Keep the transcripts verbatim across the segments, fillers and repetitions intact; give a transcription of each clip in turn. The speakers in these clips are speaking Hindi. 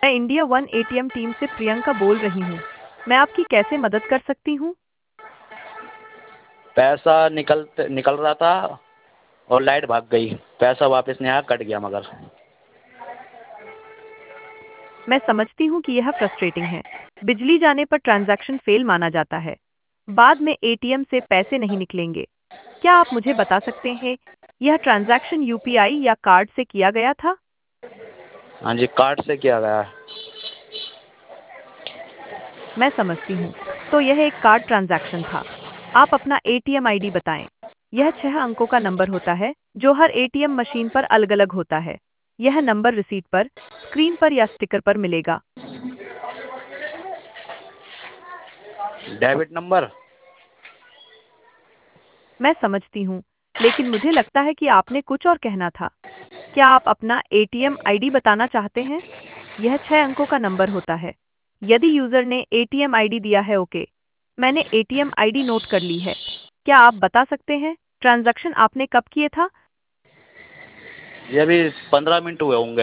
मैं इंडिया वन एटीएम टीम से प्रियंका बोल रही हूँ। मैं आपकी कैसे मदद कर सकती हूँ? पैसा निकल निकल रहा था और लाइट भाग गई। पैसा वापस नहीं आया, कट गया मगर। मैं समझती हूँ कि यह फ्रस्ट्रेटिंग है। बिजली जाने पर ट्रांजैक्शन फेल माना जाता है। बाद में एटीएम से पैसे नहीं निकलेंगे। क्या आप मुझे बता सकते हैं, यह ट्रांजैक्शन यूपीआई या कार्ड से किया गया था? हाँ जी, कार्ड से किया गया है। मैं समझती हूँ। तो यह एक कार्ड ट्रांजैक्शन था। आप अपना एटीएम आईडी बताएं। यह छह अंकों का नंबर होता है जो हर एटीएम मशीन पर अलग-अलग होता है। यह नंबर रिसीट पर, स्क्रीन पर या स्टिकर पर मिलेगा। Debit number. मैं समझती हूँ, लेकिन मुझे लगता है कि आपने कुछ और कहना था। क्या आप अपना एटीएम आईडी बताना चाहते हैं? यह छह अंकों का नंबर होता है। यदि यूजर ने एटीएम आईडी दिया है, ओके। मैंने एटीएम आईडी नोट कर ली है। क्या आप बता सकते हैं ट्रांजैक्शन आपने कब किए था? ये अभी पंद्रह मिनट हुए होंगे।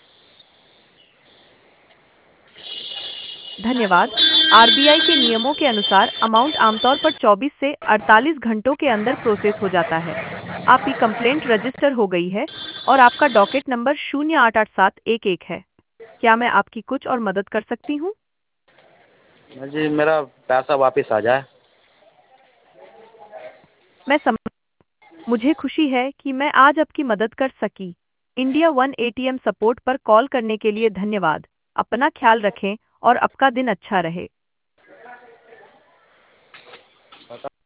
धन्यवाद। आरबीआई के नियमों के अनुसार अमाउंट आमतौर पर चौबीस से अड़तालीस घंटों के अंदर प्रोसेस हो जाता है। आपकी कंप्लेंट रजिस्टर हो गई है और आपका डॉकेट नंबर शून्य आठ आठ सात एक एक है। क्या मैं आपकी कुछ और मदद कर सकती हूँ? जी, मेरा पैसा वापस आ जाए। मैं समझ मुझे खुशी है कि मैं आज आपकी मदद कर सकी। इंडिया वन एटीएम सपोर्ट पर कॉल करने के लिए धन्यवाद। अपना ख्याल रखें और आपका दिन अच्छा रहे।